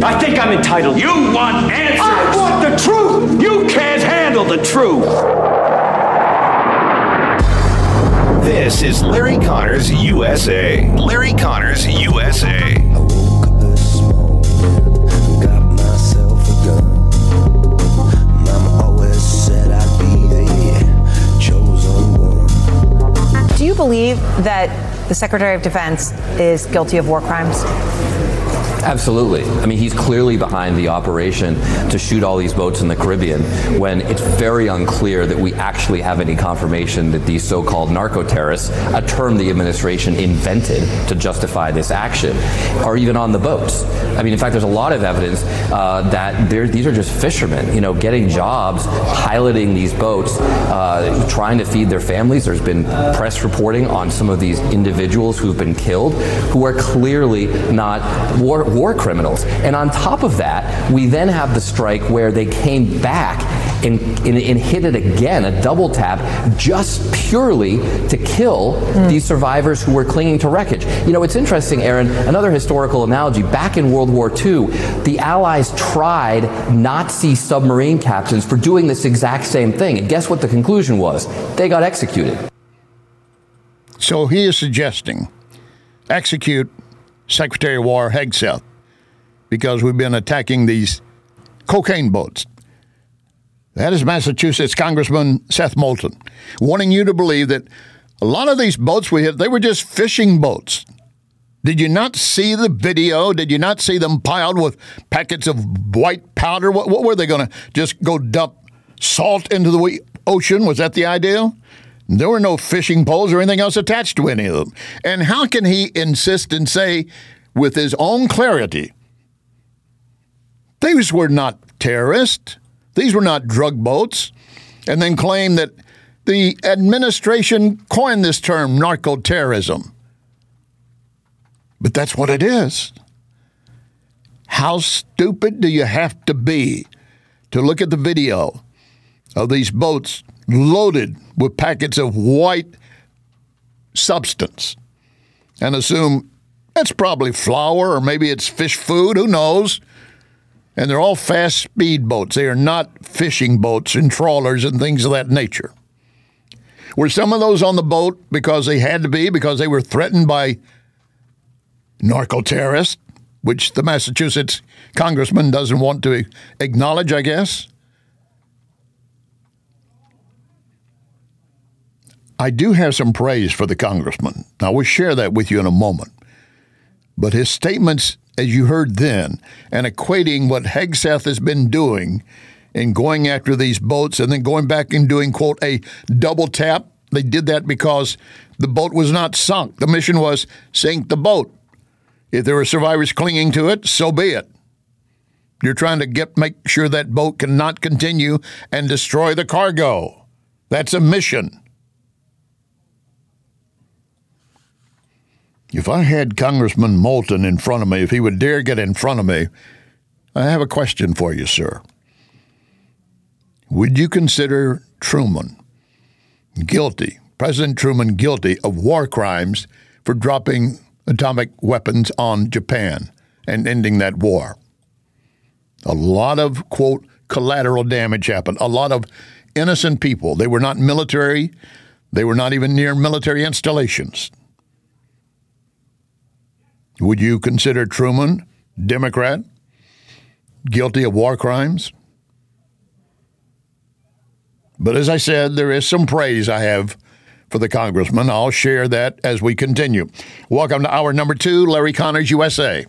I think I'm entitled. You want answers. I want the truth. You can't handle the truth. This is Larry Connors USA. Larry Connors USA. I woke up this morning, got myself a gun. Mama always said I'd be the chosen one. Do you believe that the Secretary of Defense is guilty of war crimes? Absolutely. I mean, he's clearly behind the operation to shoot all these boats in the Caribbean when it's very unclear that we actually have any confirmation that these so-called narco-terrorists, a term the administration invented to justify this action, are even on the boats. I mean, in fact, there's a lot of evidence that these are just fishermen, getting jobs, piloting these boats, trying to feed their families. There's been press reporting on some of these individuals who've been killed, who are clearly not war criminals. And on top of that, we then have the strike where they came back and hit it again, a double tap, just purely to kill these survivors who were clinging to wreckage. It's interesting, Aaron, another historical analogy. Back in World War II, the Allies tried Nazi submarine captains for doing this exact same thing. And guess what the conclusion was? They got executed. So he is suggesting execute Secretary of War Hegseth because we've been attacking these cocaine boats. That is Massachusetts Congressman Seth Moulton, wanting you to believe that a lot of these boats we hit, they were just fishing boats. Did you not see the video? Did you not see them piled with packets of white powder? What were they going to just go dump salt into the ocean? Was that the idea? There were no fishing poles or anything else attached to any of them. And how can he insist and say with his own clarity, these were not terrorists, these were not drug boats, and then claim that the administration coined this term, narco-terrorism. But that's what it is. How stupid do you have to be to look at the video of these boats loaded with packets of white substance and assume it's probably flour or maybe it's fish food, who knows? And they're all fast speed boats. They are not fishing boats and trawlers and things of that nature. Were some of those on the boat because they had to be, because they were threatened by narco-terrorists, which the Massachusetts congressman doesn't want to acknowledge, I guess? I do have some praise for the congressman. I will share that with you in a moment. But his statements, as you heard then, and equating what Hegseth has been doing in going after these boats and then going back and doing, quote, a double tap. They did that because the boat was not sunk. The mission was sink the boat. If there were survivors clinging to it, so be it. You're trying to make sure that boat cannot continue and destroy the cargo. That's a mission. If I had Congressman Moulton in front of me, if he would dare get in front of me, I have a question for you, sir. Would you consider Truman guilty, President Truman guilty of war crimes for dropping atomic weapons on Japan and ending that war? A lot of, quote, collateral damage happened. A lot of innocent people. They were not military. They were not even near military installations. Would you consider Truman, Democrat, guilty of war crimes? But as I said, there is some praise I have for the congressman. I'll share that as we continue. Welcome to hour number 2, Larry Connors USA.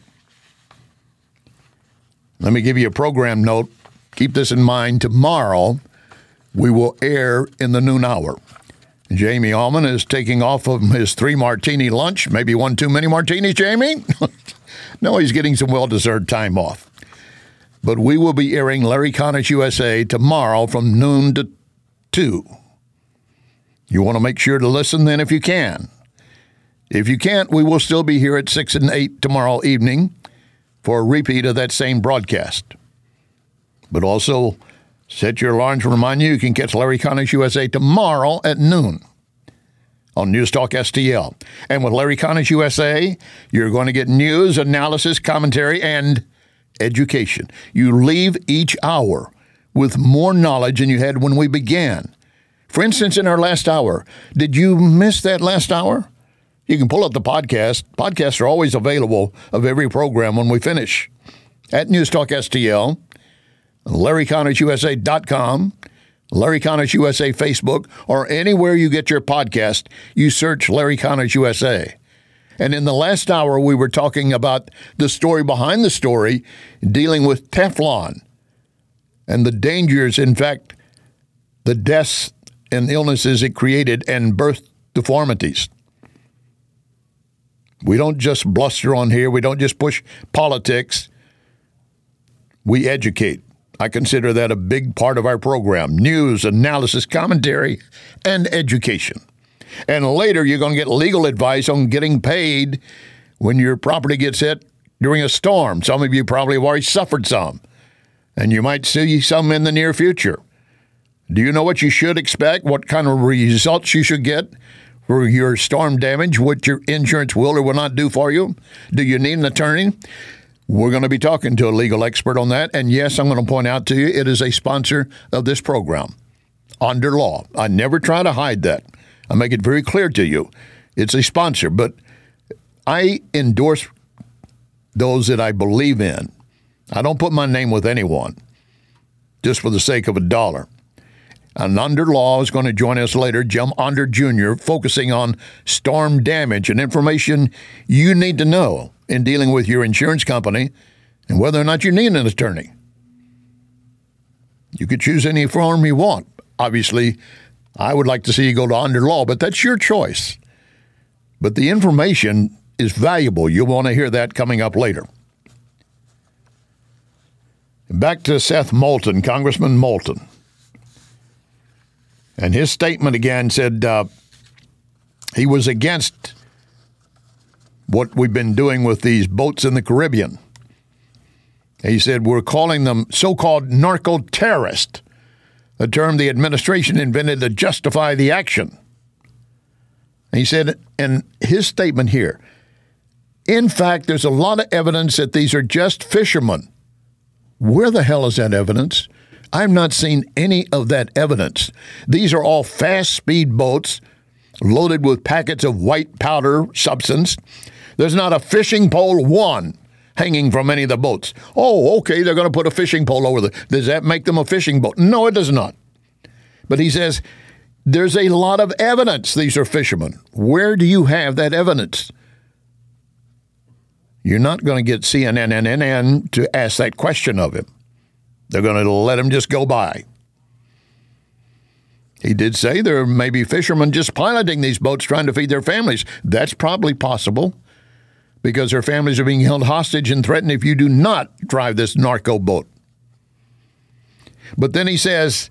Let me give you a program note. Keep this in mind. Tomorrow, we will air in the noon hour. Jamie Allman is taking off of his 3-martini lunch. Maybe one too many martinis, Jamie? No, he's getting some well-deserved time off. But we will be airing Larry Connors USA tomorrow from noon to 2. You want to make sure to listen then if you can. If you can't, we will still be here at 6 and 8 tomorrow evening for a repeat of that same broadcast. But also, set your alarms to remind you can catch Larry Connors USA tomorrow at noon on News Talk STL. And with Larry Connors USA, you're going to get news, analysis, commentary, and education. You leave each hour with more knowledge than you had when we began. For instance, in our last hour, did you miss that last hour? You can pull up the podcast. Podcasts are always available of every program when we finish. At News Talk STL, LarryConnersUSA.com, Larry Connors USA Facebook, or anywhere you get your podcast, you search Larry Connors USA. And in the last hour, we were talking about the story behind the story, dealing with Teflon and the dangers, in fact, the deaths and illnesses it created and birth deformities. We don't just bluster on here. We don't just push politics. We educate. I consider that a big part of our program. News, analysis, commentary, and education. And later, you're going to get legal advice on getting paid when your property gets hit during a storm. Some of you probably have already suffered some, and you might see some in the near future. Do you know what you should expect, what kind of results you should get for your storm damage, what your insurance will or will not do for you? Do you need an attorney? We're going to be talking to a legal expert on that. And yes, I'm going to point out to you, it is a sponsor of this program, Under Law. I never try to hide that. I make it very clear to you. It's a sponsor, but I endorse those that I believe in. I don't put my name with anyone just for the sake of a dollar. And Under Law is going to join us later, Jim Onder Jr., focusing on storm damage and information you need to know in dealing with your insurance company and whether or not you need an attorney. You could choose any form you want. Obviously, I would like to see you go to Under Law, but that's your choice. But the information is valuable. You'll want to hear that coming up later. Back to Seth Moulton, Congressman Moulton. And his statement again said he was against what we've been doing with these boats in the Caribbean. He said, we're calling them so-called narco-terrorists, a term the administration invented to justify the action. And he said, in his statement here, in fact, there's a lot of evidence that these are just fishermen. Where the hell is that evidence? I've not seen any of that evidence. These are all fast speed boats loaded with packets of white powder substance. There's not a fishing pole one hanging from any of the boats. Oh, okay, they're going to put a fishing pole over there. Does that make them a fishing boat? No, it does not. But he says there's a lot of evidence these are fishermen. Where do you have that evidence? You're not going to get CNN to ask that question of him. They're going to let him just go by. He did say there may be fishermen just piloting these boats trying to feed their families. That's probably possible because their families are being held hostage and threatened if you do not drive this narco boat. But then he says,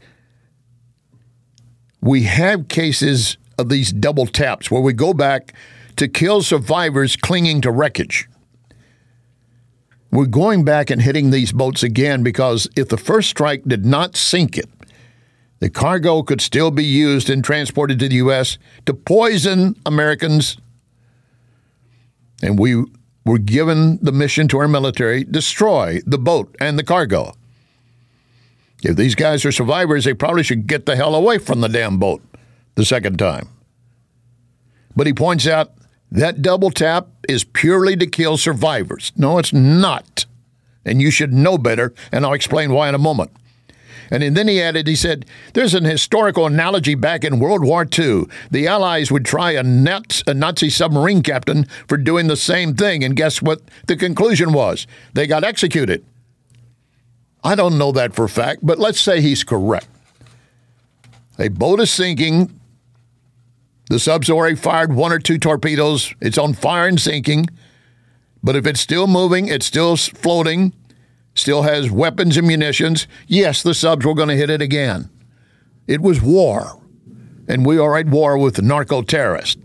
we have cases of these double taps where we go back to kill survivors clinging to wreckage. We're going back and hitting these boats again because if the first strike did not sink it, the cargo could still be used and transported to the U.S. to poison Americans. And we were given the mission to our military, destroy the boat and the cargo. If these guys are survivors, they probably should get the hell away from the damn boat the second time. But he points out that double tap is purely to kill survivors. No, it's not. And you should know better, and I'll explain why in a moment. And then he added, he said, there's an historical analogy back in World War II. The Allies would try a Nazi submarine captain for doing the same thing, and guess what the conclusion was? They got executed. I don't know that for a fact, but let's say he's correct. A boat is sinking. The sub's already fired one or two torpedoes. It's on fire and sinking. But if it's still moving, it's still floating, still has weapons and munitions, yes, the subs were going to hit it again. It was war. And we are at war with the narco-terrorists.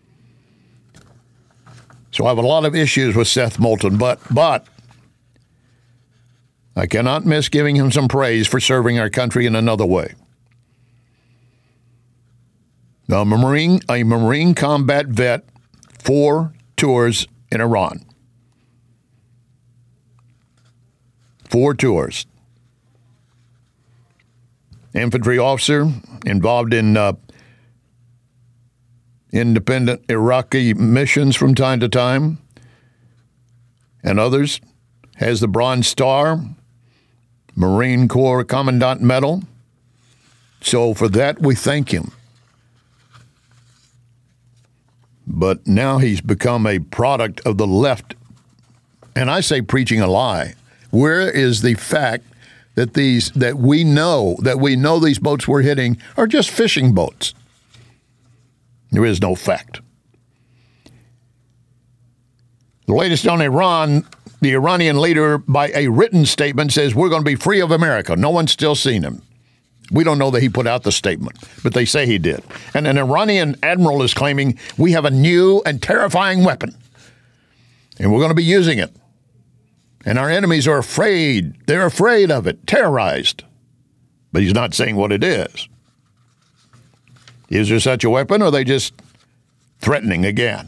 So I have a lot of issues with Seth Moulton, but I cannot miss giving him some praise for serving our country in another way. A Marine combat vet, 4 tours in Iran. 4 tours. Infantry officer involved in independent Iraqi missions from time to time, and others. Has the Bronze Star, Marine Corps Commandant Medal. So for that, we thank him. But now he's become a product of the left. And I say preaching a lie. Where is the fact that we know these boats we're hitting are just fishing boats? There is no fact. The latest on Iran, the Iranian leader, by a written statement, says we're going to be free of America. No one's still seen him. We don't know that he put out the statement, but they say he did. And an Iranian admiral is claiming we have a new and terrifying weapon, and we're going to be using it. And our enemies are afraid. They're afraid of it, terrorized. But he's not saying what it is. Is there such a weapon, or are they just threatening again?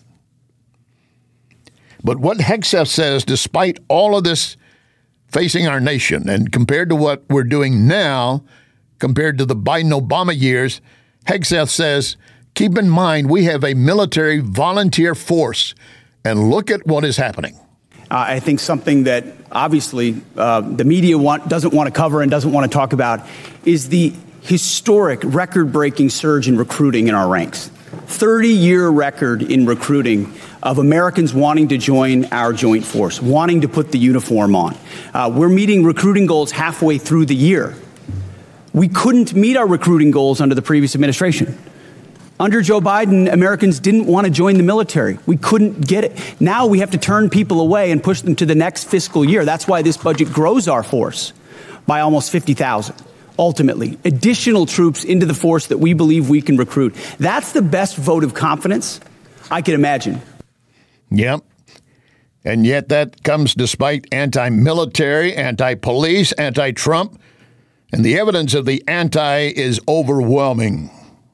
But what Hegseth says, despite all of this facing our nation, and compared to what we're doing now, compared to the Biden-Obama years, Hegseth says, keep in mind we have a military volunteer force, and look at what is happening. I think something that obviously the media doesn't want to cover and doesn't want to talk about is the historic record-breaking surge in recruiting in our ranks. 30-year record in recruiting of Americans wanting to join our joint force, wanting to put the uniform on. We're meeting recruiting goals halfway through the year. We couldn't meet our recruiting goals under the previous administration. Under Joe Biden, Americans didn't want to join the military. We couldn't get it. Now we have to turn people away and push them to the next fiscal year. That's why this budget grows our force by almost 50,000. Ultimately, additional troops into the force that we believe we can recruit. That's the best vote of confidence I can imagine. Yep. And yet that comes despite anti-military, anti-police, anti-Trump. And the evidence of the anti is overwhelming.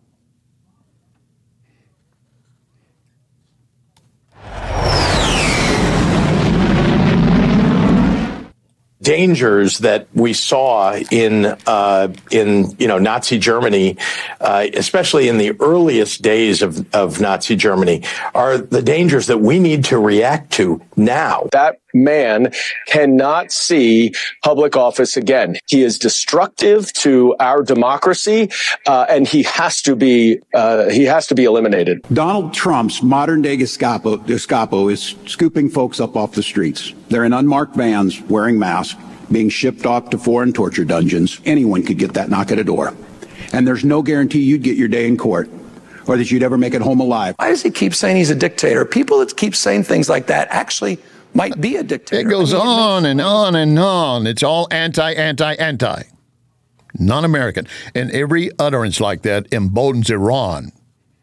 Dangers that we saw in Nazi Germany, especially in the earliest days of Nazi Germany, are the dangers that we need to react to now. That man cannot see public office again. He is destructive to our democracy, and he has to be eliminated. Donald Trump's modern day Gestapo is scooping folks up off the streets. They're in unmarked vans, wearing masks, being shipped off to foreign torture dungeons. Anyone could get that knock at a door. And there's no guarantee you'd get your day in court or that you'd ever make it home alive. Why does he keep saying he's a dictator? People that keep saying things like that actually might be a dictator. It goes on and on and on. It's all anti. Non-American. And every utterance like that emboldens Iran.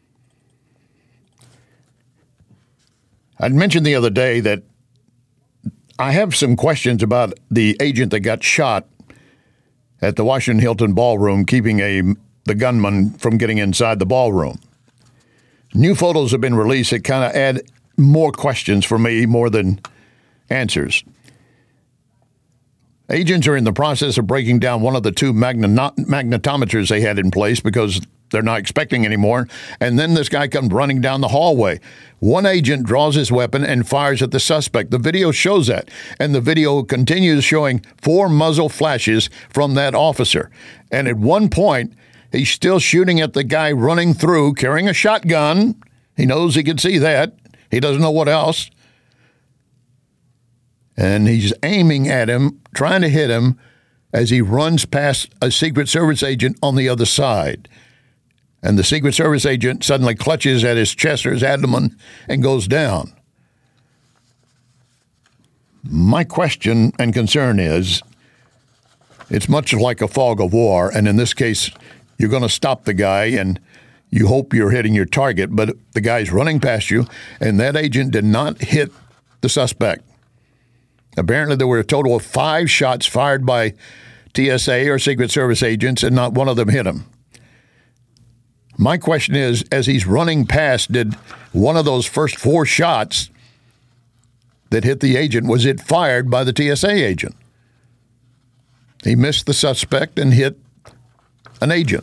I'd mentioned the other day that I have some questions about the agent that got shot at the Washington Hilton ballroom, keeping the gunman from getting inside the ballroom. New photos have been released that kind of add more questions for me, more than answers. Agents are in the process of breaking down one of the two magnetometers they had in place because they're not expecting anymore. And then this guy comes running down the hallway. One agent draws his weapon and fires at the suspect. The video shows that. And the video continues showing 4 muzzle flashes from that officer. And at one point, he's still shooting at the guy running through, carrying a shotgun. He knows he can see that. He doesn't know what else. And he's aiming at him, trying to hit him as he runs past a Secret Service agent on the other side. And the Secret Service agent suddenly clutches at his chest or his abdomen and goes down. My question and concern is, it's much like a fog of war, and in this case, you're going to stop the guy and you hope you're hitting your target, but the guy's running past you, and that agent did not hit the suspect. Apparently, there were a total of 5 shots fired by TSA or Secret Service agents, and not one of them hit him. My question is, as he's running past, did one of those first 4 shots that hit the agent, was it fired by the TSA agent? He missed the suspect and hit an agent.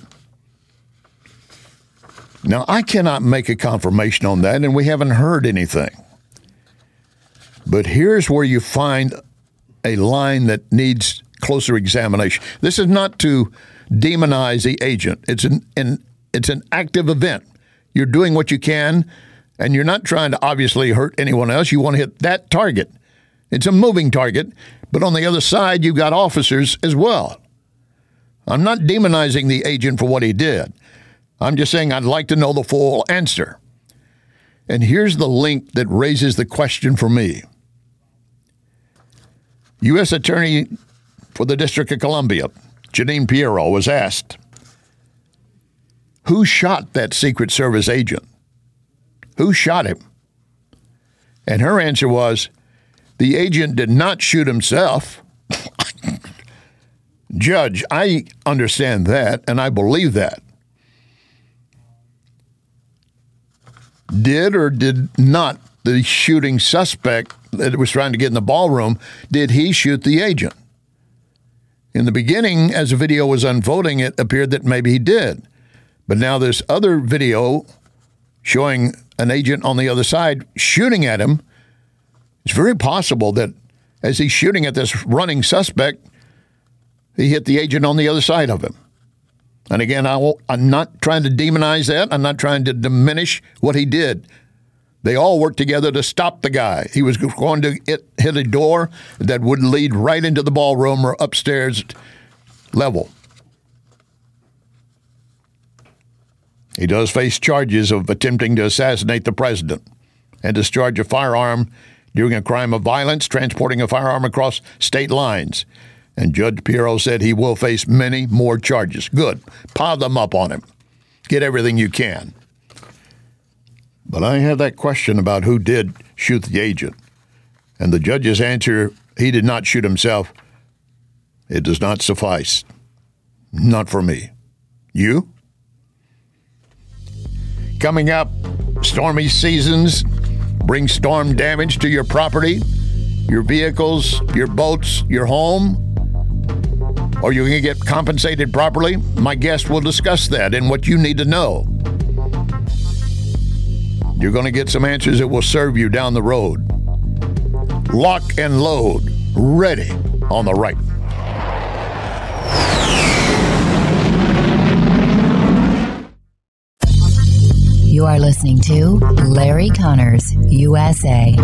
Now, I cannot make a confirmation on that, and we haven't heard anything. But here's where you find a line that needs closer examination. This is not to demonize the agent. It's an active event. You're doing what you can, and you're not trying to obviously hurt anyone else. You want to hit that target. It's a moving target, but on the other side, you've got officers as well. I'm not demonizing the agent for what he did. I'm just saying I'd like to know the full answer. And here's the link that raises the question for me. U.S. Attorney for the District of Columbia, Jeanine Pirro, was asked, who shot that Secret Service agent? Who shot him? And her answer was, the agent did not shoot himself. Judge, I understand that, and I believe that. Did or did not the shooting suspect that was trying to get in the ballroom, did he shoot the agent? In the beginning, as the video was unfolding, it appeared that maybe he did. But now there's other video showing an agent on the other side shooting at him. It's very possible that as he's shooting at this running suspect, he hit the agent on the other side of him. And again, I'm not trying to demonize that. I'm not trying to diminish what he did. They all worked together to stop the guy. He was going to hit a door that would lead right into the ballroom or upstairs level. He does face charges of attempting to assassinate the president and discharge a firearm during a crime of violence, transporting a firearm across state lines. And Judge Pirro said he will face many more charges. Good. Pile them up on him. Get everything you can. But I have that question about who did shoot the agent. And the judge's answer, he did not shoot himself. It does not suffice. Not for me. You? Coming up, stormy seasons bring storm damage to your property, your vehicles, your boats, your home. Or you're going to get compensated properly? My guest will discuss that and what you need to know. You're going to get some answers that will serve you down the road. Lock and load. Ready on the right. You are listening to Larry Connors, USA.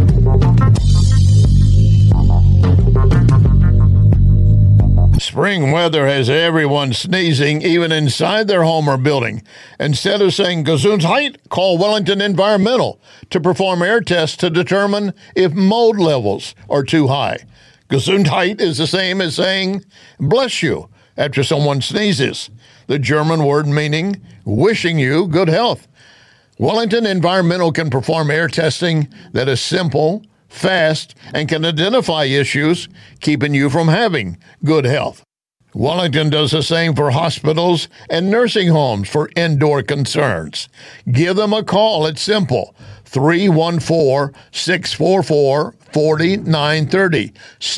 Spring weather has everyone sneezing, even inside their home or building. Instead of saying Gesundheit, call Wellington Environmental to perform air tests to determine if mold levels are too high. Gesundheit is the same as saying bless you after someone sneezes, the German word meaning wishing you good health. Wellington Environmental can perform air testing that is simple, fast, and can identify issues keeping you from having good health. Wellington does the same for hospitals and nursing homes for indoor concerns. Give them a call. It's simple. 314-644-4930.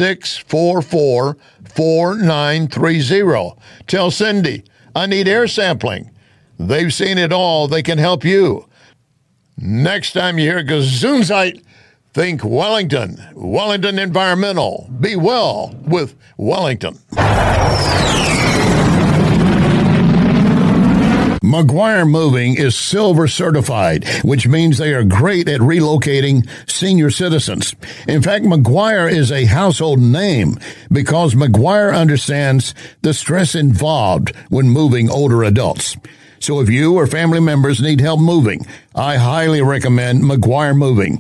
644-4930. Tell Cindy, I need air sampling. They've seen it all. They can help you. Next time you hear Gesundheit, think Wellington. Wellington Environmental. Be well with Wellington. McGuire Moving is Silver certified, which means they are great at relocating senior citizens. In fact, McGuire is a household name because McGuire understands the stress involved when moving older adults. So if you or family members need help moving, I highly recommend McGuire Moving.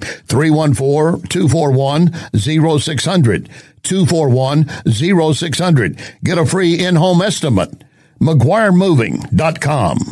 314-241-0600. 241-0600. Get a free in-home estimate. McGuireMoving.com.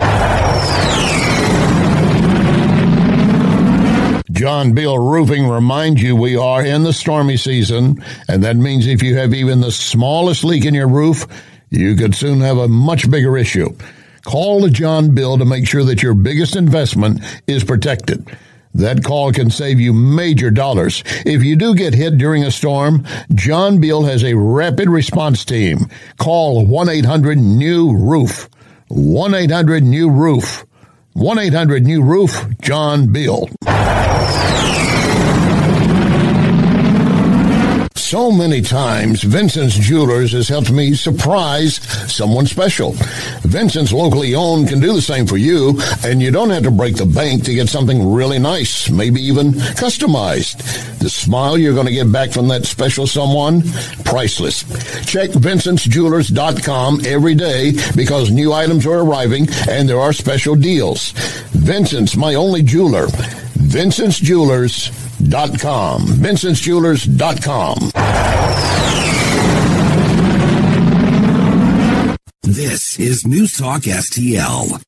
John Bill Roofing reminds you we are in the stormy season, and that means if you have even the smallest leak in your roof, you could soon have a much bigger issue. Call the John Bill to make sure that your biggest investment is protected. That call can save you major dollars. If you do get hit during a storm, John Beal has a rapid response team. Call 1-800-NEW-ROOF. 1-800-NEW-ROOF. 1-800-NEW-ROOF, John Beal. So many times, Vincent's Jewelers has helped me surprise someone special. Vincent's locally owned can do the same for you, and you don't have to break the bank to get something really nice, maybe even customized. The smile you're going to get back from that special someone, priceless. Check VincentsJewelers.com every day because new items are arriving and there are special deals. Vincent's, my only jeweler. VincentsJewelers.com. VincentsJewelers.com. This is News Talk STL.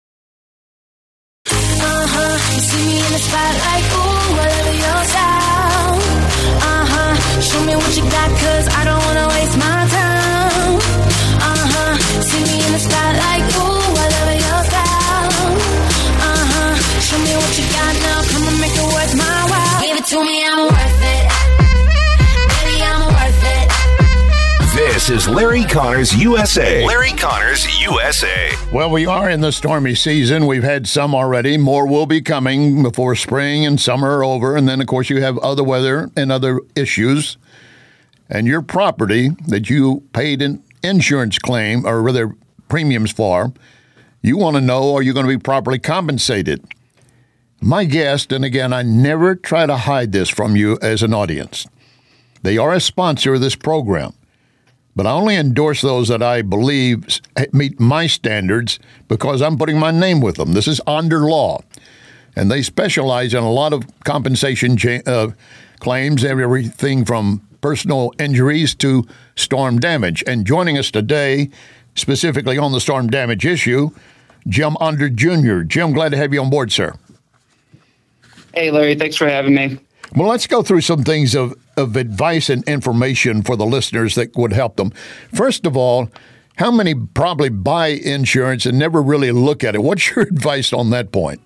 You see me in the spotlight, ooh, whatever your style. Show me what you got, cause I don't wanna waste my time. See me in the spotlight, ooh, whatever your style. Show me what you got now, come on, make it worth my while. Give it to me, I'm worth it. Baby, I'm worth it. This is Larry Connors USA. Larry Connors USA. Well, we are in the stormy season. We've had some already. More will be coming before spring and summer are over. And then, of course, you have other weather and other issues. And your property that you paid an insurance claim, or rather premiums for, you want to know, are you going to be properly compensated? My guest, and again, I never try to hide this from you as an audience. They are a sponsor of this program. But I only endorse those that I believe meet my standards because I'm putting my name with them. This is under law. And they specialize in a lot of compensation claims, everything from personal injuries to storm damage. And joining us today, specifically on the storm damage issue, Jim Under Jr. Jim, glad to have you on board, sir. Hey, Larry, thanks for having me. Well, let's go through some things of advice and information for the listeners that would help them. First of all, how many probably buy insurance and never really look at it? What's your advice on that point?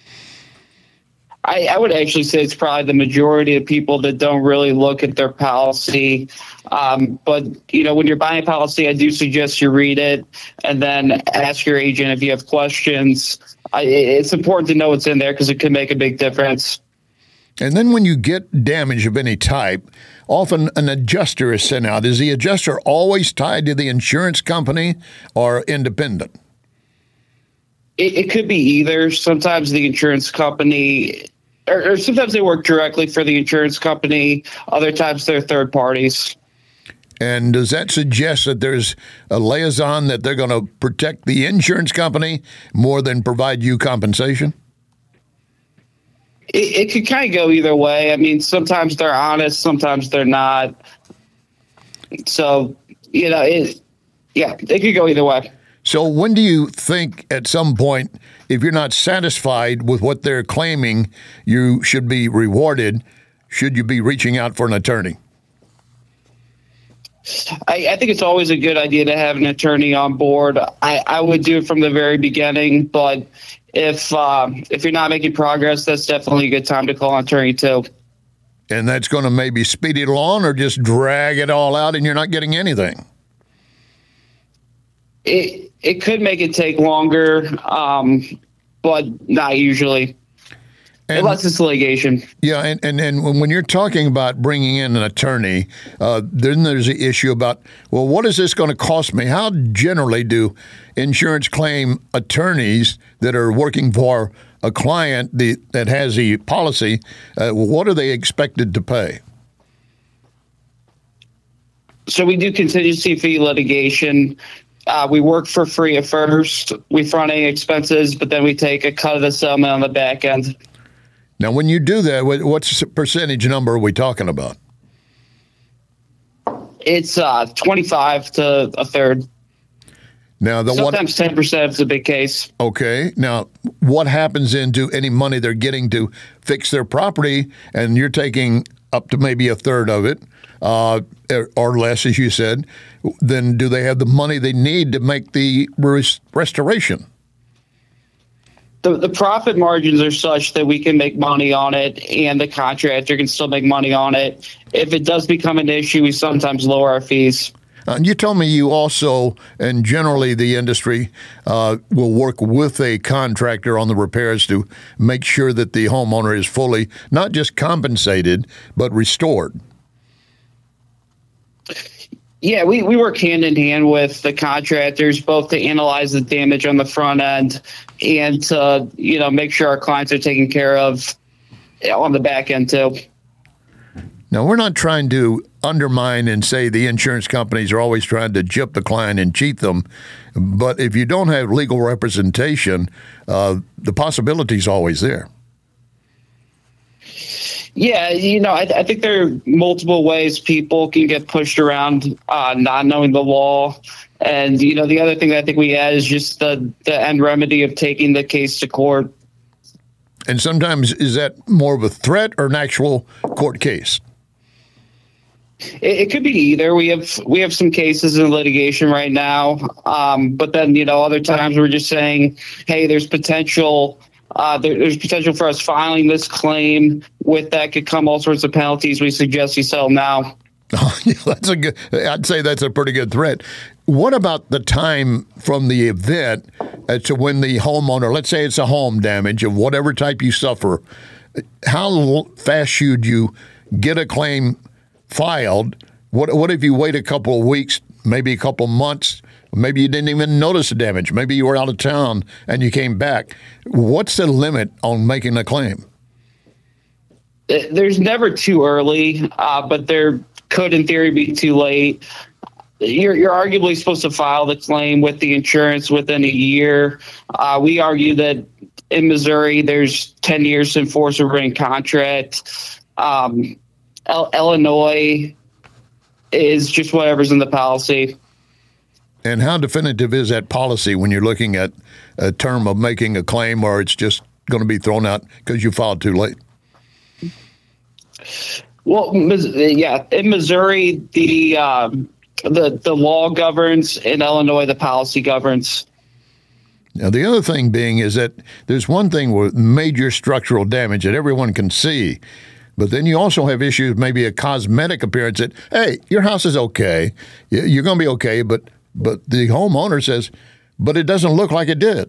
I would actually say it's probably the majority of people that don't really look at their policy. But, you know, when you're buying a policy, I do suggest you read it and then ask your agent if you have questions. It's important to know what's in there because it can make a big difference. And then when you get damage of any type, often an adjuster is sent out. Is the adjuster always tied to the insurance company or independent? It could be either. Sometimes the insurance company, or sometimes they work directly for the insurance company. Other times they're third parties. And does that suggest that there's a liaison that they're going to protect the insurance company more than provide you compensation? It could kind of go either way. I mean, sometimes they're honest, sometimes they're not. So, you know, it could go either way. So when do you think at some point, if you're not satisfied with what they're claiming, you should be rewarded? Should you be reaching out for an attorney? I think it's always a good idea to have an attorney on board. I would do it from the very beginning, but if you're not making progress, that's definitely a good time to call an attorney too. And that's going to maybe speed it along or just drag it all out and you're not getting anything? It could make it take longer, but not usually. Unless it's litigation. Yeah, and when you're talking about bringing in an attorney, then there's the issue about, well, what is this going to cost me? How generally do insurance claim attorneys that are working for a client that has the policy, what are they expected to pay? So we do contingency fee litigation. We work for free at first. We front any expenses, but then we take a cut of the settlement on the back end. Now, when you do that, what's the percentage number are we talking about? It's 25 to a third. Now, sometimes 10% is a big case. Okay. Now, what happens into any money they're getting to fix their property, and you're taking up to maybe a third of it, or less, as you said, then do they have the money they need to make the restoration? the profit margins are such that we can make money on it and the contractor can still make money on it. If it does become an issue, we sometimes lower our fees. And you told me you also, and generally the industry, will work with a contractor on the repairs to make sure that the homeowner is fully, not just compensated, but restored. Yeah, we work hand in hand with the contractors, both to analyze the damage on the front end and to, make sure our clients are taken care of on the back end too. Now, we're not trying to undermine and say the insurance companies are always trying to gyp the client and cheat them. But if you don't have legal representation, the possibility is always there. Yeah, I think there are multiple ways people can get pushed around not knowing the law. And, the other thing that I think we add is just the end remedy of taking the case to court. And sometimes is that more of a threat or an actual court case? It could be either. We have some cases in litigation right now, but then other times we're just saying, hey, there's potential. There's potential for us filing this claim. With that could come all sorts of penalties. We suggest you settle now. Oh, yeah, I'd say that's a pretty good threat. What about the time from the event to when the homeowner, let's say it's a home damage of whatever type you suffer, how fast should you get a claim filed? What if you wait a couple of weeks, maybe a couple of months? Maybe you didn't even notice the damage. Maybe you were out of town and you came back. What's the limit on making a claim? There's never too early, but there could, in theory, be too late. You're arguably supposed to file the claim with the insurance within a year. We argue that in Missouri, there's 10 years to enforce a written contract. Illinois is just whatever's in the policy. And how definitive is that policy when you're looking at a term of making a claim, or it's just going to be thrown out because you filed too late? Well, yeah, in Missouri, the law governs. In Illinois, the policy governs. Now, the other thing being is that there's one thing with major structural damage that everyone can see, but then you also have issues, maybe a cosmetic appearance that, hey, your house is okay, you're going to be okay, but the homeowner says, but it doesn't look like it did.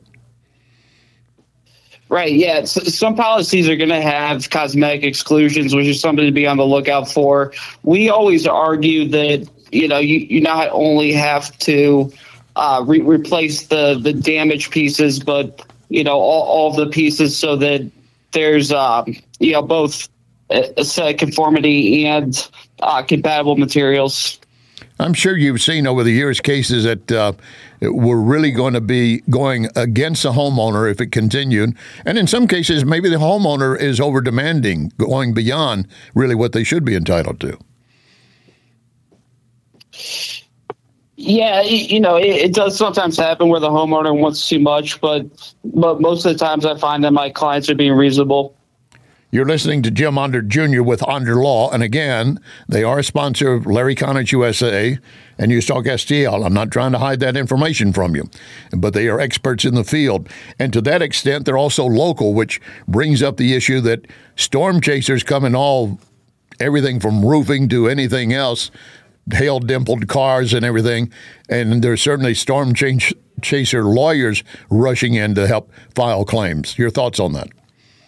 Right, yeah. Some policies are going to have cosmetic exclusions, which is something to be on the lookout for. We always argue that, you not only have to replace the damaged pieces, but, all the pieces so that there's, both a set of conformity and compatible materials. I'm sure you've seen over the years cases that were really going to be going against the homeowner if it continued. And in some cases, maybe the homeowner is over demanding, going beyond really what they should be entitled to. Yeah, it does sometimes happen where the homeowner wants too much, but most of the times I find that my clients are being reasonable. You're listening to Jim Onder Jr. with Onder Law, and again, they are a sponsor of Larry Connors USA and Newstalk STL. I'm not trying to hide that information from you, but they are experts in the field. And to that extent, they're also local, which brings up the issue that storm chasers come in everything from roofing to anything else, hail-dimpled cars and everything, and there's certainly storm chaser lawyers rushing in to help file claims. Your thoughts on that?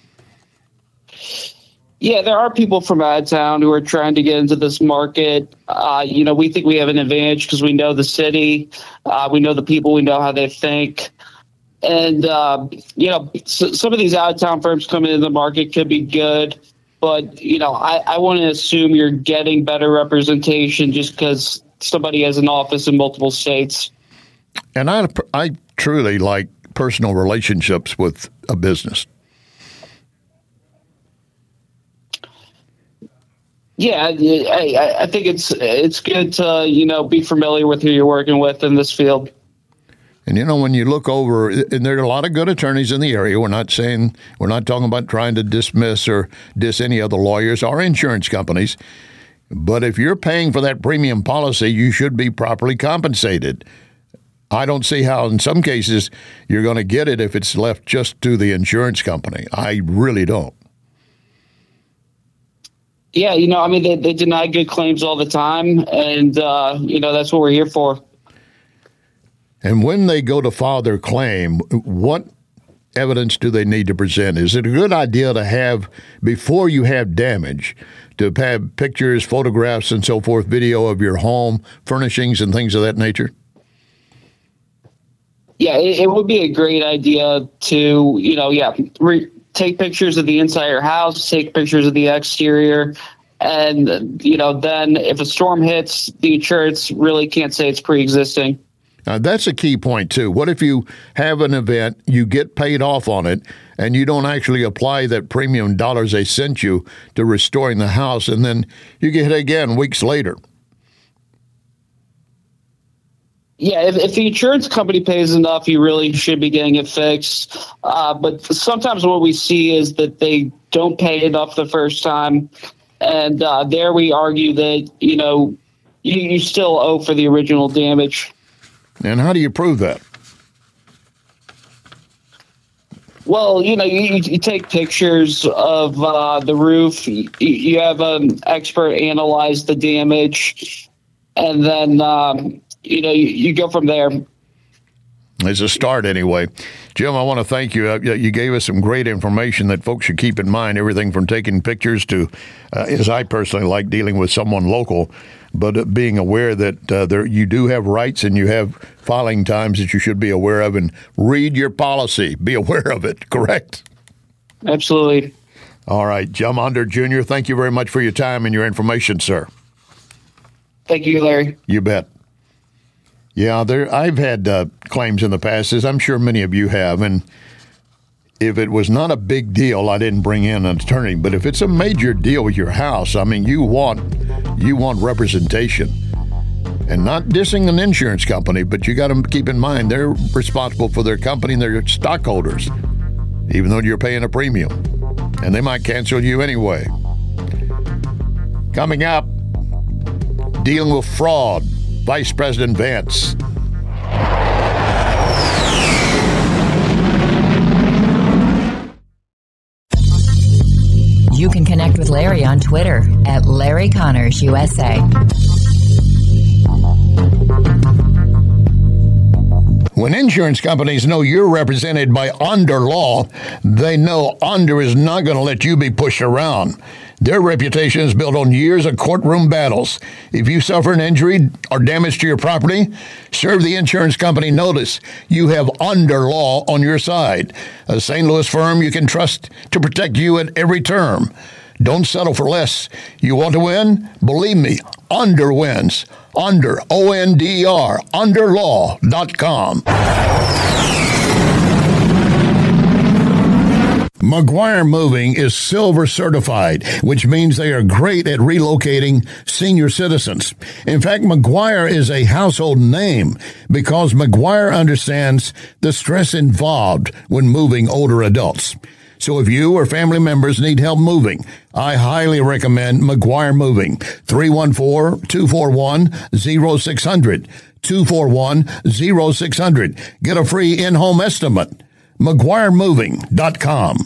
Yeah, there are people from out of town who are trying to get into this market. We think we have an advantage because we know the city, we know the people, we know how they think. And, some of these out of town firms coming into the market could be good. But, I want to assume you're getting better representation just because somebody has an office in multiple states. And I truly like personal relationships with a business. Yeah, I think it's good to, be familiar with who you're working with in this field. And, when you look over, and there are a lot of good attorneys in the area. We're not talking about trying to dismiss or diss any other lawyers or insurance companies. But if you're paying for that premium policy, you should be properly compensated. I don't see how, in some cases, you're going to get it if it's left just to the insurance company. I really don't. Yeah, they deny good claims all the time, and, that's what we're here for. And when they go to file their claim, what evidence do they need to present? Is it a good idea to have, before you have damage, to have pictures, photographs, and so forth, video of your home, furnishings, and things of that nature? Yeah, it would be a great idea to, take pictures of the inside of your house, take pictures of the exterior, and, then if a storm hits, the insurance really can't say it's pre-existing. Now, that's a key point, too. What if you have an event, you get paid off on it, and you don't actually apply that premium dollars they sent you to restoring the house, and then you get hit again weeks later? Yeah, if the insurance company pays enough, you really should be getting it fixed. But sometimes what we see is that they don't pay enough the first time. And there we argue that, you still owe for the original damage. And how do you prove that? Well, you take pictures of the roof. You have an expert analyze the damage. And then... you go from there. It's a start anyway. Jim, I want to thank you. You gave us some great information that folks should keep in mind, everything from taking pictures to, as I personally like, dealing with someone local, but being aware that you do have rights and you have filing times that you should be aware of, and read your policy. Be aware of it, correct? Absolutely. All right. Jim Onder Jr., thank you very much for your time and your information, sir. Thank you, Larry. You bet. Yeah, I've had claims in the past, as I'm sure many of you have, and if it was not a big deal, I didn't bring in an attorney. But if it's a major deal with your house, I mean, you want representation. And not dissing an insurance company, but you got to keep in mind they're responsible for their company and their stockholders, even though you're paying a premium. And they might cancel you anyway. Coming up, dealing with fraud. Vice President Vance. You can connect with Larry on Twitter at Larry Connors USA. When insurance companies know you're represented by Onder Law, they know Onder is not going to let you be pushed around. Their reputation is built on years of courtroom battles. If you suffer an injury or damage to your property, serve the insurance company notice. You have Onder Law on your side, a St. Louis firm you can trust to protect you at every term. Don't settle for less. You want to win? Believe me, Onder wins. Onder, O-N-D-R, underlaw.com. McGuire Moving is Silver certified, which means they are great at relocating senior citizens. In fact, McGuire is a household name because McGuire understands the stress involved when moving older adults. So if you or family members need help moving, I highly recommend McGuire Moving. 314-241-0600. 241-0600. Get a free in-home estimate. McGuireMoving.com.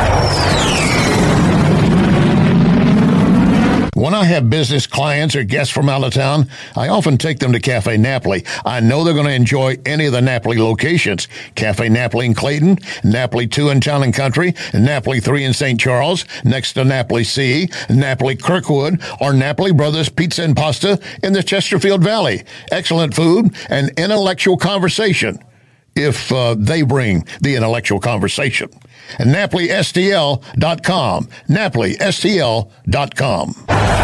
When I have business clients or guests from out of town, I often take them to Cafe Napoli. I know they're going to enjoy any of the Napoli locations. Cafe Napoli in Clayton, Napoli 2 in Town and Country, Napoli 3 in St. Charles, next to Napoli C, Napoli Kirkwood, or Napoli Brothers Pizza and Pasta in the Chesterfield Valley. Excellent food and intellectual conversation, if they bring the intellectual conversation. And NapoliSTL.com. NapoliSTL.com.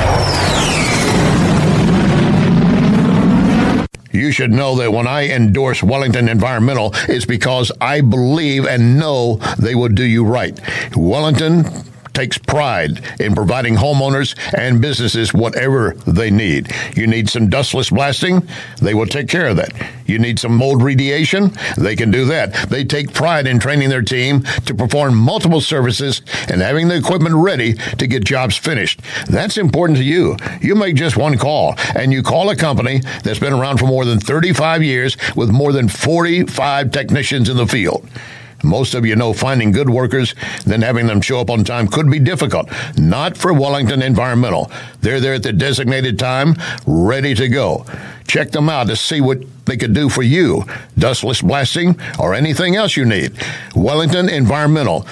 You should know that when I endorse Wellington Environmental, it's because I believe and know they will do you right. Wellington takes pride in providing homeowners and businesses whatever they need. You need some dustless blasting, they will take care of that. You need some mold remediation, they can do that. They take pride in training their team to perform multiple services and having the equipment ready to get jobs finished. That's important to you. You make just one call, and you call a company that's been around for more than 35 years with more than 45 technicians in the field. Most of you know finding good workers, then having them show up on time could be difficult. Not for Wellington Environmental. They're there at the designated time, ready to go. Check them out to see what they could do for you. Dustless blasting or anything else you need. Wellington Environmental,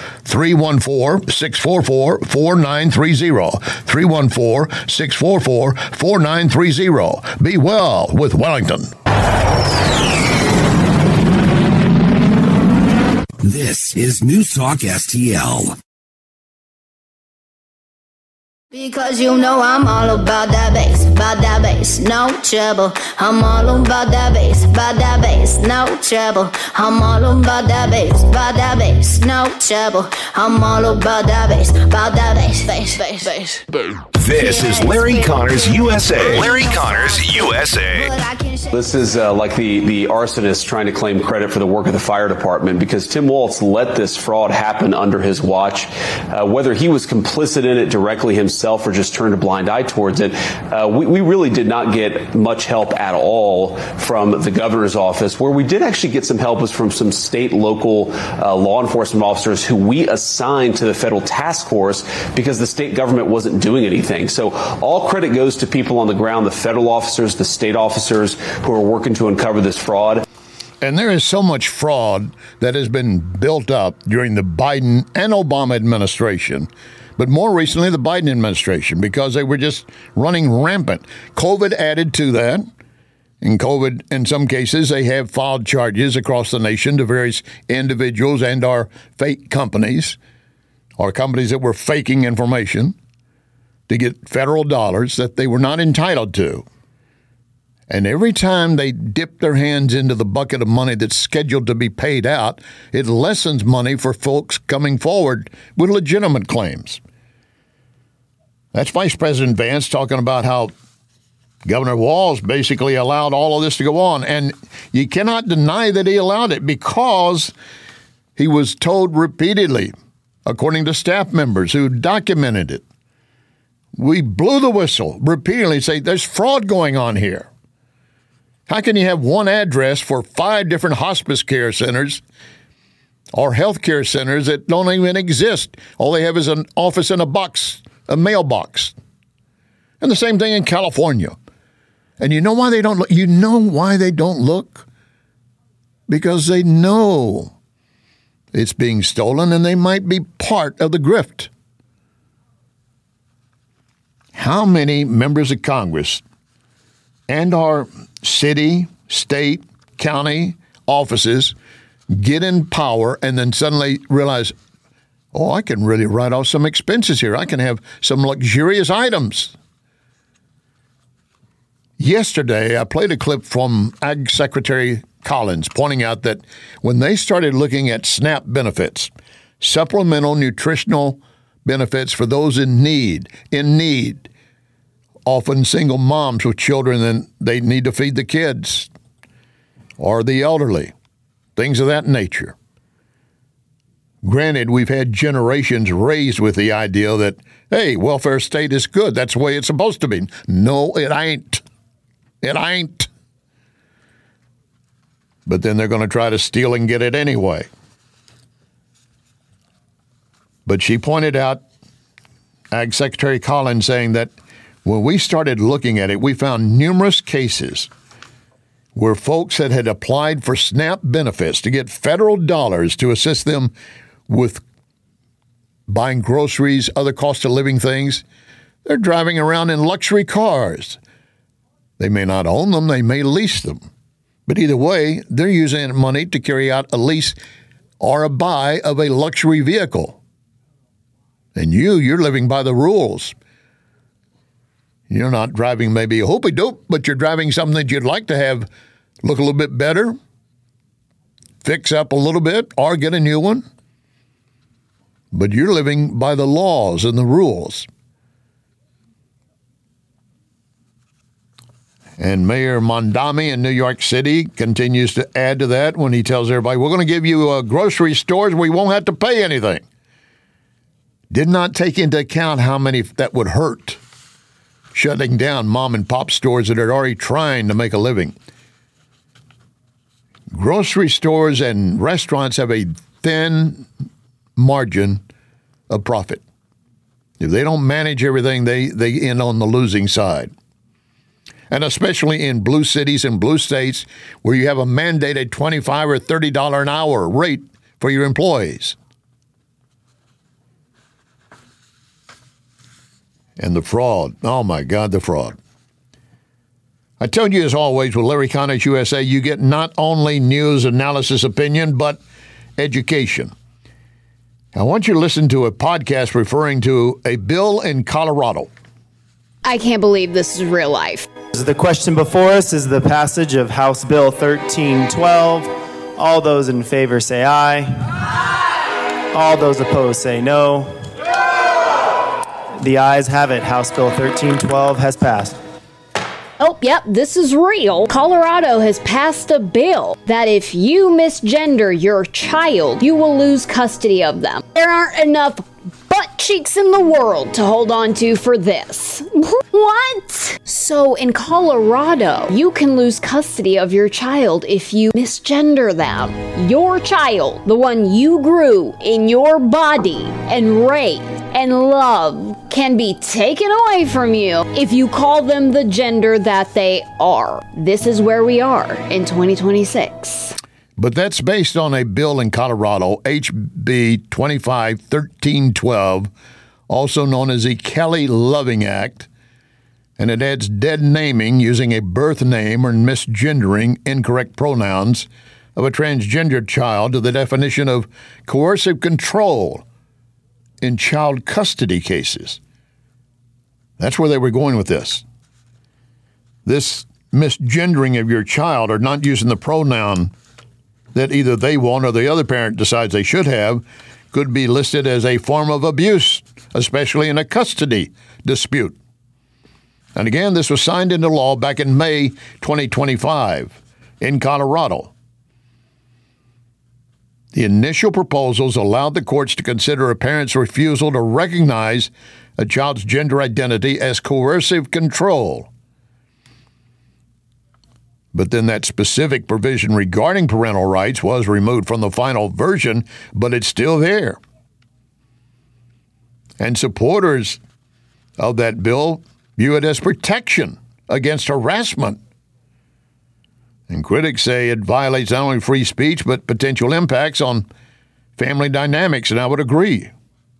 314-644-4930. 314-644-4930. Be well with Wellington. This is News Talk STL. Because you know I'm all about that bass, no trouble. I'm all about that bass, no trouble. I'm all about that bass, no trouble. I'm all about that bass, bass. This is Larry Connors USA. Larry Connors USA. This is like the arsonist trying to claim credit for the work of the fire department, because Tim Walz let this fraud happen under his watch. Whether he was complicit in it directly himself or just turned a blind eye towards it, we really did not get much help at all from the governor's office. Where we did actually get some help was from some state, local law enforcement officers who we assigned to the federal task force because the state government wasn't doing anything. So all credit goes to people on the ground, the federal officers, the state officers who are working to uncover this fraud. And there is so much fraud that has been built up during the Biden and Obama administration, but more recently the Biden administration, because they were just running rampant. COVID added to that. In COVID, in some cases, they have filed charges across the nation to various individuals and our fake companies, or companies that were faking information to get federal dollars that they were not entitled to. And every time they dip their hands into the bucket of money that's scheduled to be paid out, it lessens money for folks coming forward with legitimate claims. That's Vice President Vance talking about how Governor Walz basically allowed all of this to go on. And you cannot deny that he allowed it, because he was told repeatedly, according to staff members who documented it, we blew the whistle repeatedly, say there's fraud going on here. How can you have one address for 5 different hospice care centers or health care centers that don't even exist? All they have is an office in a box, a mailbox. And the same thing in California. And you know why they don't look? You know why they don't look? Because they know it's being stolen and they might be part of the grift. How many members of Congress and our city, state, county offices get in power and then suddenly realize, oh, I can really write off some expenses here. I can have some luxurious items. Yesterday, I played a clip from Ag Secretary Collins pointing out that when they started looking at SNAP benefits, supplemental nutritional benefits for those in need, often single moms with children and they need to feed the kids or the elderly, things of that nature. Granted, we've had generations raised with the idea that, hey, welfare state is good. That's the way it's supposed to be. No, it ain't. It ain't. But then they're going to try to steal and get it anyway. But she pointed out, Ag Secretary Collins, saying that when we started looking at it, we found numerous cases where folks that had applied for SNAP benefits to get federal dollars to assist them with buying groceries, other cost of living things, they're driving around in luxury cars. They may not own them, they may lease them. But either way, they're using money to carry out a lease or a buy of a luxury vehicle. And you're living by the rules. You're not driving maybe a hoopy-doop, but you're driving something that you'd like to have look a little bit better, fix up a little bit, or get a new one. but you're living by the laws and the rules. And Mayor Mondami in New York City continues to add to that when he tells everybody, we're going to give you grocery stores where you won't have to pay anything. Did not take into account how many that would hurt, shutting down mom and pop stores that are already trying to make a living. Grocery stores and restaurants have a thin margin of profit. If they don't manage everything, they end on the losing side. And especially in blue cities and blue states where you have a mandated $25 or $30 an hour rate for your employees. And the fraud. Oh, my God, the fraud. I told you, as always, with Larry Connors USA, you get not only news, analysis, opinion, but education. I want you to listen to a podcast referring to a bill in Colorado. I can't believe this is real life. The question before us is the passage of House Bill 1312. All those in favor say aye. Aye. All those opposed say no. The ayes have it. House Bill 1312 has passed. Oh, yep, this is real. Colorado has passed a bill that if you misgender your child, you will lose custody of them. There aren't enough butt cheeks in the world to hold on to for this. What? So in Colorado, you can lose custody of your child if you misgender them. Your child, the one you grew in your body and raised and love, can be taken away from you if you call them the gender that they are. This is where we are in 2026. But that's based on a bill in Colorado, HB 251312, also known as the Kelly Loving Act, and it adds dead naming using a birth name or misgendering incorrect pronouns of a transgender child to the definition of coercive control in child custody cases. That's where they were going with this. This misgendering of your child or not using the pronoun that either they want or the other parent decides they should have could be listed as a form of abuse, especially in a custody dispute. And again, this was signed into law back in May 2025 in Colorado. The initial proposals allowed the courts to consider a parent's refusal to recognize a child's gender identity as coercive control. But then that specific provision regarding parental rights was removed from the final version, but it's still there. And supporters of that bill view it as protection against harassment. And critics say it violates not only free speech, but potential impacts on family dynamics, and I would agree.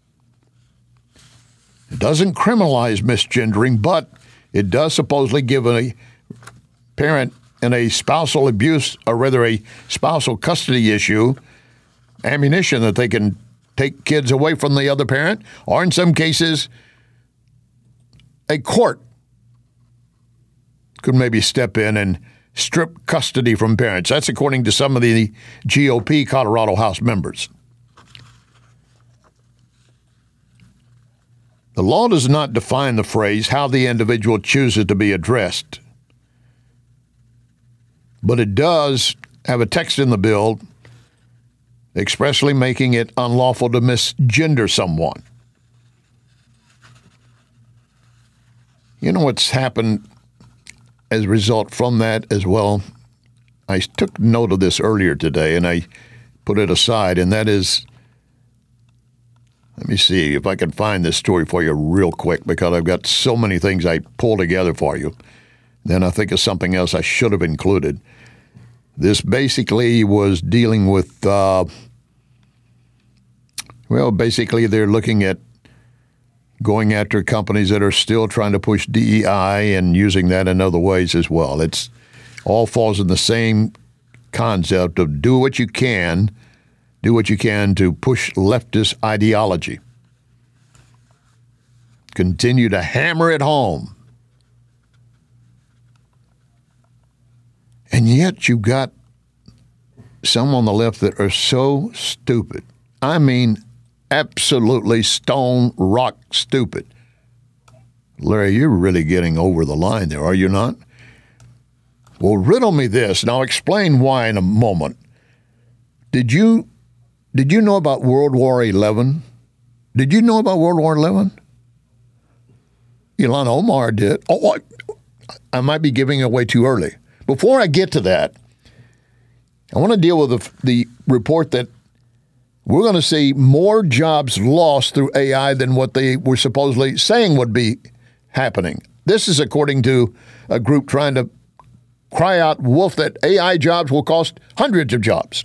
It doesn't criminalize misgendering, but it does supposedly give a parent in a spousal abuse, or rather a spousal custody issue, ammunition that they can take kids away from the other parent, or in some cases, a court could maybe step in and strip custody from parents. That's according to some of the GOP Colorado House members. The law does not define the phrase how the individual chooses to be addressed, but it does have a text in the bill expressly making it unlawful to misgender someone. You know what's happened as a result from that as well? I took note of this earlier today, and I put it aside, and that is, let me see if I can find this story for you real quick, because I've got so many things I pull together for you. Then I think of something else I should have included. This basically was dealing with, basically they're looking at going after companies that are still trying to push DEI and using that in other ways as well. It's all falls in the same concept of do what you can to push leftist ideology. Continue to hammer it home. And yet you've got some on the left that are so stupid. I mean, absolutely stone rock stupid. Larry, you're really getting over the line there, are you not? Well, riddle me this, and I'll explain why in a moment. Did you know about World War XI? Did you know about World War XI? Ilhan Omar did. Oh, I might be giving it away too early. Before I get to that, I want to deal with the report that we're going to see more jobs lost through AI than what they were supposedly saying would be happening. This is according to a group trying to cry out wolf that AI jobs will cost hundreds of jobs.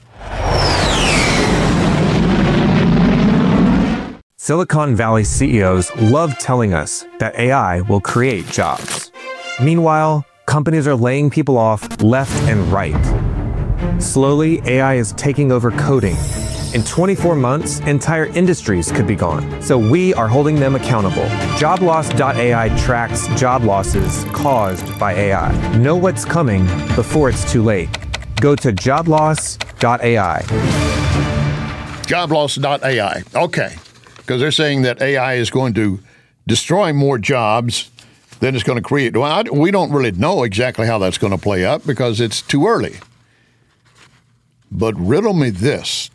Silicon Valley CEOs love telling us that AI will create jobs. Meanwhile, companies are laying people off left and right. Slowly, AI is taking over coding. In 24 months, entire industries could be gone. So we are holding them accountable. JobLoss.ai tracks job losses caused by AI. Know what's coming before it's too late. Go to JobLoss.ai. JobLoss.ai. Okay. Because they're saying that AI is going to destroy more jobs than it's going to create. Well, we don't really know exactly how that's going to play out because it's too early. But riddle me this.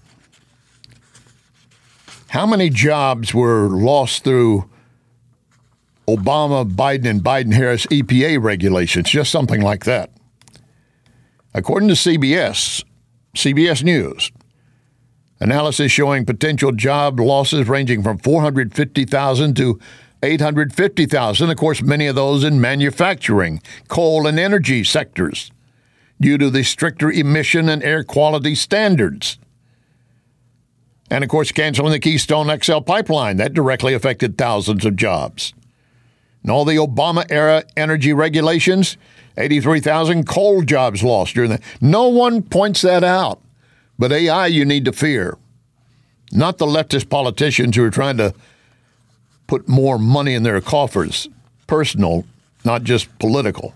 How many jobs were lost through Obama, Biden, and Biden-Harris EPA regulations? Just something like that. According to CBS News, analysis showing potential job losses ranging from 450,000 to 850,000. Of course, many of those in manufacturing, coal, and energy sectors due to the stricter emission and air quality standards. And, of course, canceling the Keystone XL pipeline. That directly affected thousands of jobs. And all the Obama-era energy regulations, 83,000 coal jobs lost during that. No one points that out. But AI you need to fear. Not the leftist politicians who are trying to put more money in their coffers. Personal, not just political.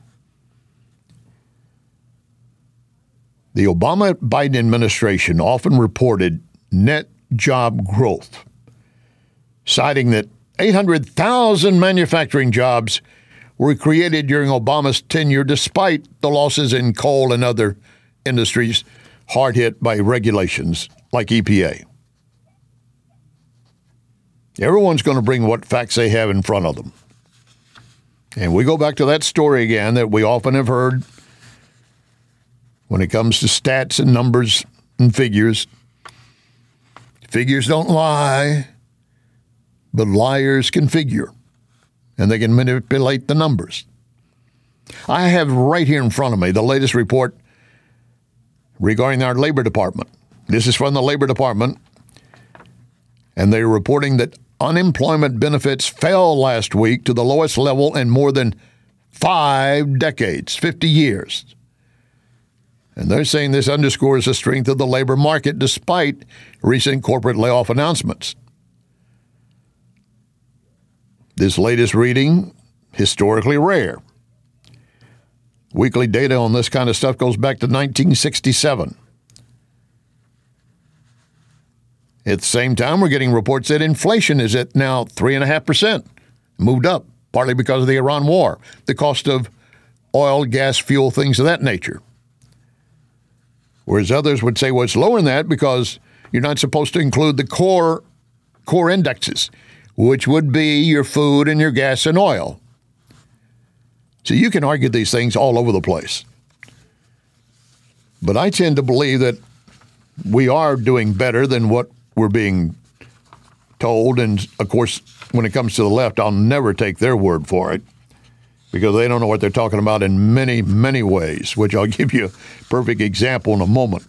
The Obama-Biden administration often reported net job growth, citing that 800,000 manufacturing jobs were created during Obama's tenure despite the losses in coal and other industries hard hit by regulations like EPA. Everyone's going to bring what facts they have in front of them. And we go back to that story again that we often have heard when it comes to stats and numbers and figures. Figures don't lie, but liars can figure, and they can manipulate the numbers. I have right here in front of me the latest report regarding our Labor Department. This is from the Labor Department, and they're reporting that unemployment benefits fell last week to the lowest level in more than 5 decades, 50 years. And they're saying this underscores the strength of the labor market despite recent corporate layoff announcements. This latest reading, historically rare. Weekly data on this kind of stuff goes back to 1967. At the same time, we're getting reports that inflation is at now 3.5%, moved up, partly because of the Iran war, the cost of oil, gas, fuel, things of that nature. Whereas others would say, well, it's lower than that because you're not supposed to include the core indexes, which would be your food and your gas and oil. So you can argue these things all over the place. But I tend to believe that we are doing better than what we're being told. And, of course, when it comes to the left, I'll never take their word for it because they don't know what they're talking about in many, many ways, which I'll give you a perfect example in a moment.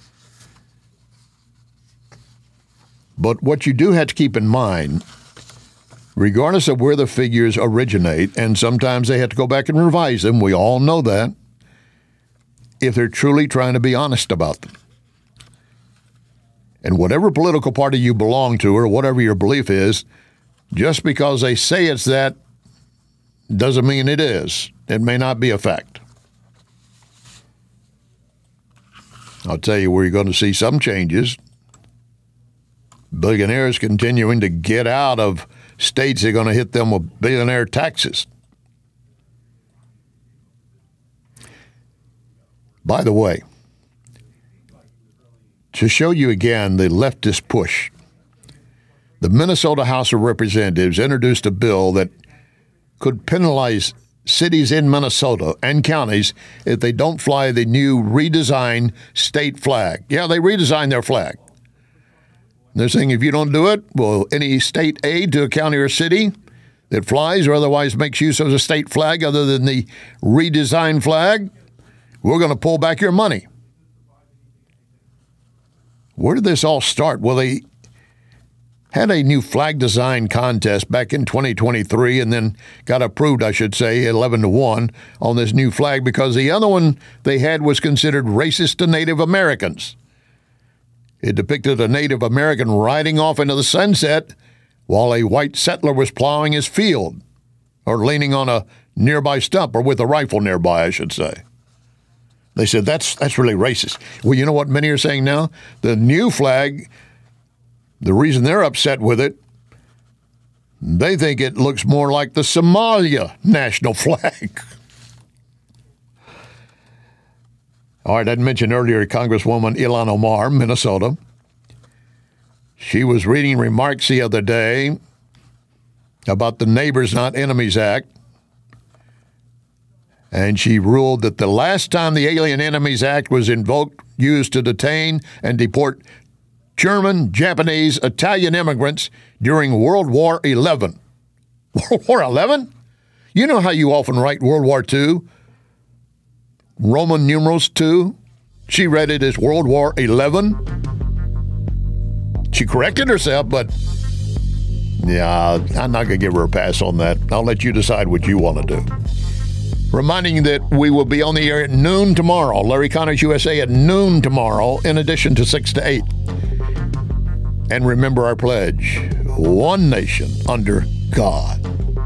But what you do have to keep in mind, regardless of where the figures originate, and sometimes they have to go back and revise them, we all know that, if they're truly trying to be honest about them. And whatever political party you belong to or whatever your belief is, just because they say it's that doesn't mean it is. It may not be a fact. I'll tell you where you're going to see some changes. Billionaires continuing to get out of states that are going to hit them with billionaire taxes. By the way, to show you again the leftist push, the Minnesota House of Representatives introduced a bill that could penalize cities in Minnesota and counties if they don't fly the new redesigned state flag. Yeah, they redesigned their flag. They're saying if you don't do it, well, any state aid to a county or city that flies or otherwise makes use of a state flag other than the redesigned flag, we're going to pull back your money. Where did this all start? Well, they had a new flag design contest back in 2023 and then got approved, I should say, 11-1 on this new flag because the other one they had was considered racist to Native Americans. It depicted a Native American riding off into the sunset while a white settler was plowing his field or leaning on a nearby stump or with a rifle nearby, I should say. They said, that's really racist. Well, you know what many are saying now? The new flag, the reason they're upset with it, they think it looks more like the Somalia national flag. All right, I'd mentioned earlier Congresswoman Ilhan Omar, Minnesota. She was reading remarks the other day about the Neighbors Not Enemies Act. And she ruled that the last time the Alien Enemies Act was invoked, used to detain and deport German, Japanese, Italian immigrants during World War XI. World War XI? You know how you often write World War II? Roman numerals 2. She read it as World War XI. She corrected herself, but yeah, I'm not going to give her a pass on that. I'll let you decide what you want to do. Reminding you that we will be on the air at noon tomorrow. Larry Connors USA at noon tomorrow, in addition to 6 to 8. And remember our pledge, one nation under God.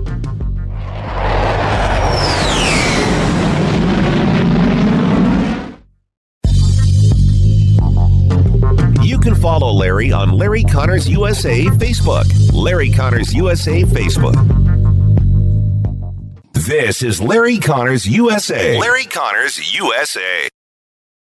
You can follow Larry on Larry Connors USA Facebook. Larry Connors USA Facebook. This is Larry Connors USA. Larry Connors USA.